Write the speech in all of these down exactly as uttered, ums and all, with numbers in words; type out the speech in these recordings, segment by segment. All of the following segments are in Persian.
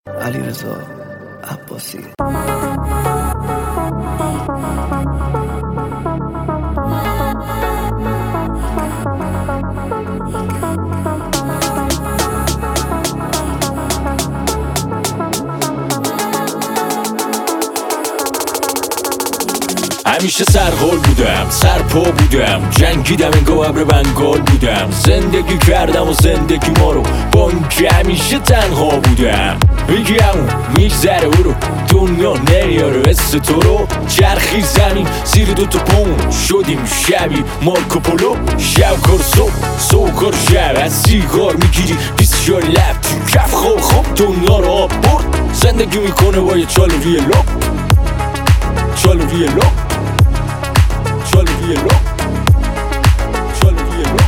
علیرضا عباسی. همیشه سرحال بودم، سرپا بودم، جنگیدم انگار ابر بنگال بودم. زندگی کردم و زندگی ما رو با اینکه همیشه تنها بودم. میگم میگذره او رو دنیا نمیاره اسم تو رو. چرخی زمین زیر دوتا پون شدیم شبیه مارکو پولو. شب کار صبح صبح کار شب از سیگار میگیری بیست شار لب تو کف خواب خواب دنیا رو آب برد. زندگی میکنه با یه چال روی لب، چال روی لب، چال روی لب، چال روی لب.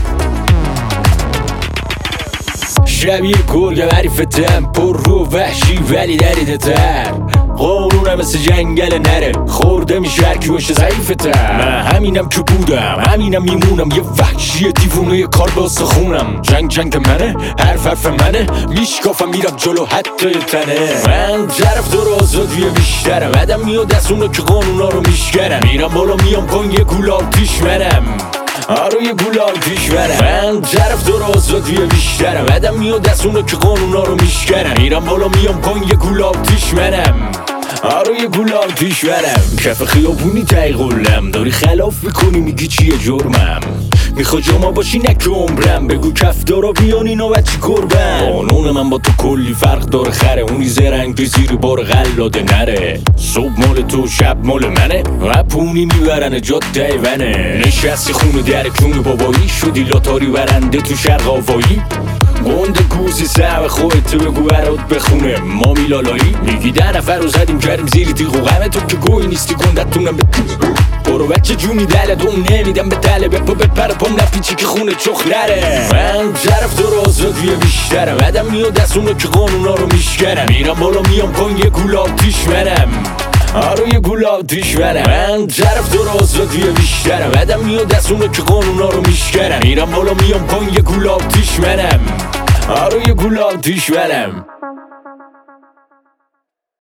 شبیه گرگ معرفتم پر رو وحشی ولی دریده تر. قانونم مثل جنگل نره خورده میشه هرکی باشه ضعیفه تر. من همینم که بودم همینم میمونم یه وحشی دیوونه یه کار با سخونم. جنگ جنگ منه حرف حرف منه میشکافم میرم جلو حتی یه تنه. من طرفدار آزادی بیشترم آدم میاد از اونا که قانونا رو میشکنن. میرم بالا میام پایین یه گول آتیش منم آره یه گول آتیش منم. من طرفدار آزادی بیشترم آدم میاد از اونا که قانونا رو میشکنن. میرم بالا میام پایین یه گول آتیش منم آره یه گول آتیش منم. کف خیابونی تایی قلم داری خلاف میکنی میگی چیه جرمم. میخوای جاما باشی نک عمرم بگو کف دارا بیان اینا بچی کربم. قانون من با تو کلی فرق داره خره اونی زرنگ زیر بار غلاده نره. صبح مال تو شب مال منه اپونی میبرن جاد دیونه. نشستی خونه در کون بابایی شدی لاتاری برنده تو شرق آفایی. گنده گوزی سعب خودت بگو برات بخونه ما میلالایی. میگی ده نفر رو زدیم کردیم زیر تیغ و غمه تو که گوی نیستی گندتونم به برو بچه جونی دل دوم نمیدم به تله بپا بپر پام نپیچی که خونه چخ نره. من طرفدار آزادی بیشترم آدم میاد از اونا که قانونا رو میشکنن. میرم بالا میام پایین یه گول آتیش منم آره یه گول آتیش منم. من طرفدار آزادی بیشترم آدم میاد از اونا که قانونا رو میشکنن. میرم بالا میام پایین یه گول آتیش منم آره یه گول آتیش منم.